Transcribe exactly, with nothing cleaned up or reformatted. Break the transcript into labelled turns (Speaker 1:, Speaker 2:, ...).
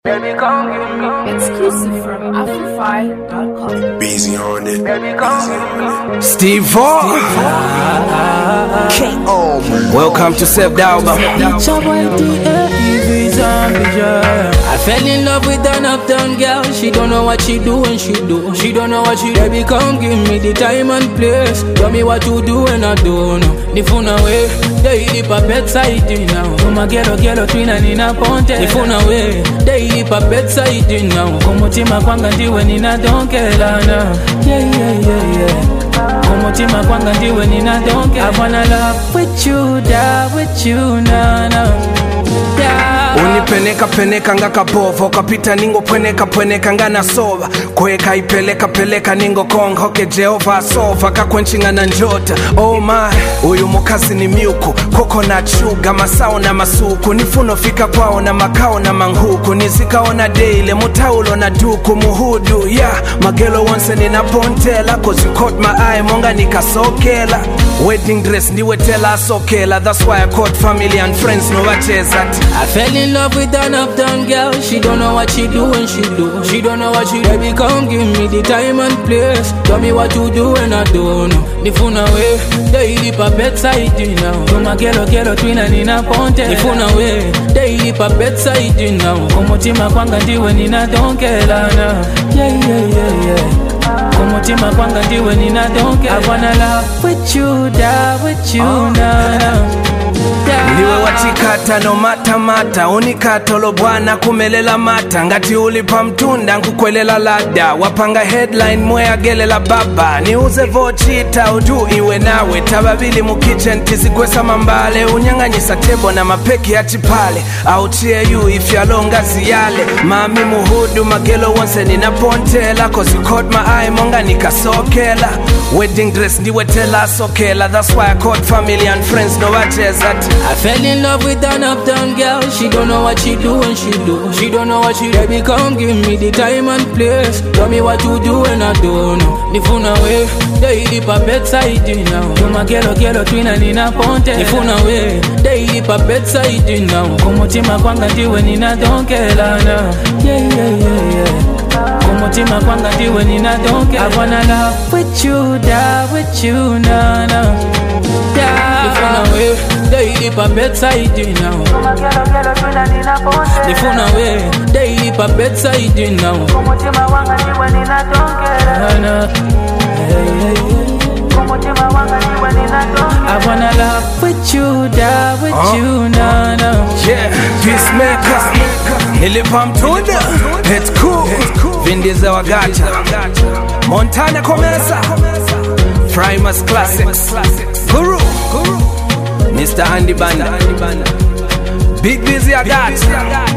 Speaker 1: Baby, come give me
Speaker 2: Exclusive from Afify dot com.
Speaker 3: Busy on it.
Speaker 1: Baby, come give me
Speaker 4: Steve Vaughan.
Speaker 3: K O.
Speaker 4: Welcome to Seb Dalba.
Speaker 5: I fell in love with an uptown girl. She don't know what she do when she do. She don't know what she do. Baby, come give me the time and place. Tell me what to do and I don't know. The phone away, they hit a bedside now. Come a ghetto, ghetto, twin and in a ponte. The phone away, they hit a bedside now. Come tima kwanga ndiwe nina donkelana. Yeah, yeah, yeah, yeah. Come tima kwanga ndiwe nina donke. I wanna love with you, die with you, na na.
Speaker 4: Unipeneka peneka nga kapovo kapita ningo pweneka pweneka nga nasova kweka ipeleka peleka ningo konga hoke Jehova sova kakwenchinga na njota. Oh my, uyu mukazi ni myuku koko na chuga masao na masuku nifuno fika kwao na makao na manhuku nizikaona daily mutaulo na duku muhudu yeah magelo once nina pontela cause you caught my eye monga nikasokela wedding dress niwe tela sokela that's why I caught family and friends no wachezat.
Speaker 5: I fell in love with an uptown girl. She don't know what she do when she do. She don't know what she do. Baby, come give me the time and place. Tell me what to do and I don't know. The phone away, they hit a bedside now. Come a ghetto, ghetto, twin and in a ponte. The phone away, they hit a bedside now. Come tima kwanga ndiwe nina donkelana. Yeah, yeah, yeah, yeah. Come tima kwanga ndiwe nina donkelana. I wanna love with you, die with you, na na.
Speaker 4: Niwe watikata no mata mata unikata lo bwana kumelela mata ngati ulipa mtunda nkukwelela lada wapanga headline mwea gelela baba niuze vochita uju iwe nawe tababili mu kitchen tizikwesa mambale unyanganyisa tebo na mapeki ati pale autie you if ya longa ziyale mami muhudu magelo once nina pontela cause you caught my eye monga nikasokela wedding dress ndiwe tela sokela that's why I caught family and friends no wachezat.
Speaker 5: I fell in love with an uptown girl. She don't know what she do when she do. She don't know what she do. Baby, come give me the time and place. Tell me what to do and I don't know. The phone away, they hit a bedside now. Come a ghetto, ghetto, twin and in a ponte. The phone away, they hit a bedside now. Come tima kwanga ndiwe nina donkelana. Yeah, yeah, yeah, yeah. Come tima kwanga ndiwe nina donkelana. I wanna love with you, die with you, na na. Yeah. The phone away, they hit a bedside now. The phone away, they hit a bedside now. I wanna love with you, die with uh, you, na na.
Speaker 4: Yeah, peacemaker. Nilipa mtunda, it's cool. Vindiza wagacha. Montana Komesa. Primus Classics. Guru. Mister Andy Banda. Big Busy I got.